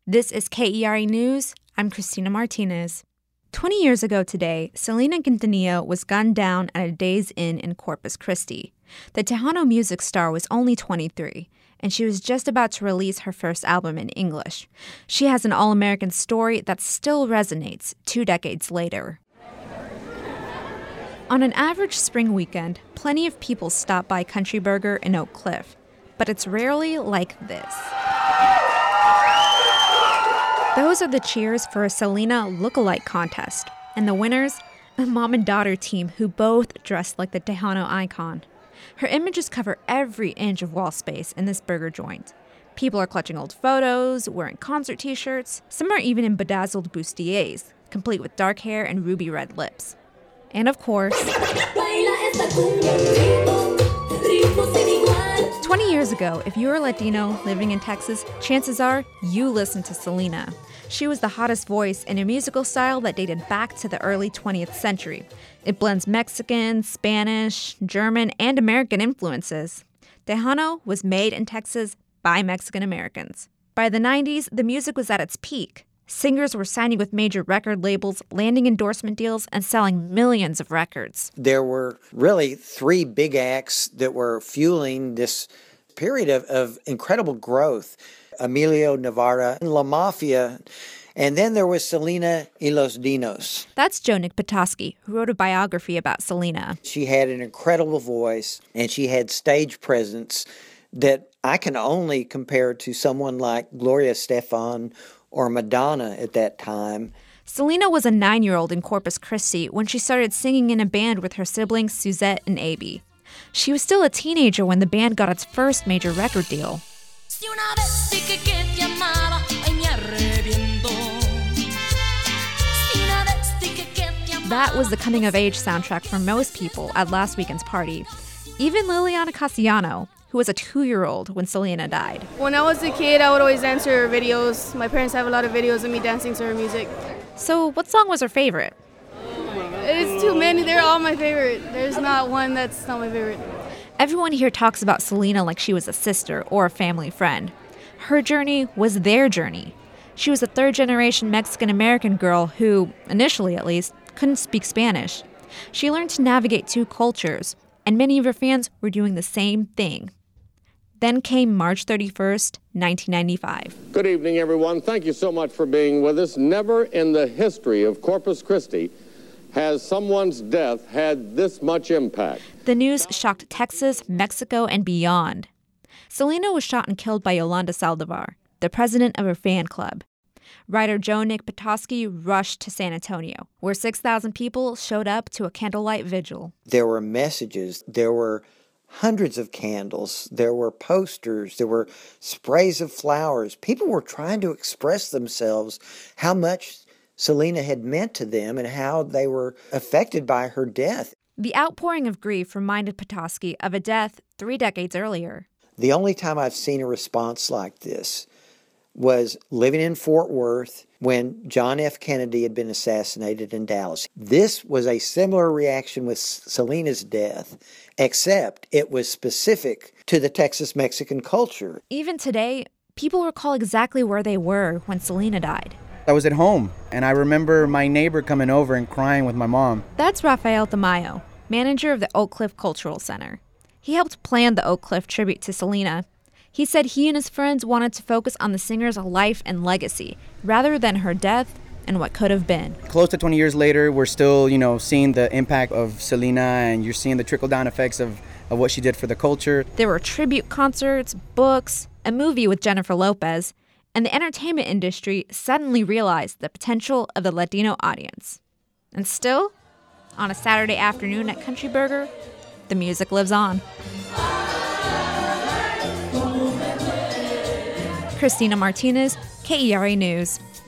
This is KERA News. I'm Christina Martinez. 20 years ago today, Selena Quintanilla was gunned down at a Days Inn in Corpus Christi. The Tejano music star was only 23, and she was just about to release her first album in English. She has an all-American story that still resonates 2 decades later. On an average spring weekend, plenty of people stop by Country Burger in Oak Cliff, but it's rarely like this. Those are the cheers for a Selena look-alike contest, and the winners, a mom and daughter team who both dressed like the Tejano icon. Her images cover every inch of wall space in this burger joint. People are clutching old photos, wearing concert t-shirts. Some are even in bedazzled bustiers, complete with dark hair and ruby red lips. And of course, 20 years ago, if you were Latino living in Texas, chances are you listened to Selena. She was the hottest voice in a musical style that dated back to the early 20th century. It blends Mexican, Spanish, German, and American influences. Tejano was made in Texas by Mexican Americans. By the 90s, the music was at its peak. Singers were signing with major record labels, landing endorsement deals, and selling millions of records. There were really 3 big acts that were fueling this period of incredible growth. Emilio Navarra and La Mafia, and then there was Selena y los Dinos. That's Joe Nick Petoskey, who wrote a biography about Selena. She had an incredible voice, and she had stage presence that I can only compare to someone like Gloria Estefan or Madonna at that time. Selena was a 9-year-old in Corpus Christi when she started singing in a band with her siblings Suzette and Abby. She was still a teenager when the band got its first major record deal. That was the coming-of-age soundtrack for most people at last weekend's party. Even Liliana Cassiano, who was a 2-year-old when Selena died. When I was a kid, I would always dance to her videos. My parents have a lot of videos of me dancing to her music. So what song was her favorite? It's too many. They're all my favorite. There's not one that's not my favorite. Everyone here talks about Selena like she was a sister or a family friend. Her journey was their journey. She was a third-generation Mexican-American girl who, initially at least, couldn't speak Spanish. She learned to navigate 2 cultures, and many of her fans were doing the same thing. Then came March 31st, 1995. Good evening, everyone. Thank you so much for being with us. Never in the history of Corpus Christi has someone's death had this much impact. The news shocked Texas, Mexico, and beyond. Selena was shot and killed by Yolanda Saldivar, the president of her fan club. Writer Joe Nick Petoskey rushed to San Antonio, where 6,000 people showed up to a candlelight vigil. There were messages, there were hundreds of candles, there were posters, there were sprays of flowers. People were trying to express themselves, how much Selena had meant to them and how they were affected by her death. The outpouring of grief reminded Petoskey of a death 3 decades earlier. The only time I've seen a response like this was living in Fort Worth when John F. Kennedy had been assassinated in Dallas. This was a similar reaction with Selena's death, except it was specific to the Texas-Mexican culture. Even today, people recall exactly where they were when Selena died. I was at home, and I remember my neighbor coming over and crying with my mom. That's Rafael Tamayo, manager of the Oak Cliff Cultural Center. He helped plan the Oak Cliff tribute to Selena. He said he and his friends wanted to focus on the singer's life and legacy, rather than her death and what could have been. Close to 20 years later, we're still, seeing the impact of Selena, and you're seeing the trickle-down effects of what she did for the culture. There were tribute concerts, books, a movie with Jennifer Lopez, and the entertainment industry suddenly realized the potential of the Latino audience. And still, on a Saturday afternoon at Country Burger, the music lives on. Christina Martinez, KERA News.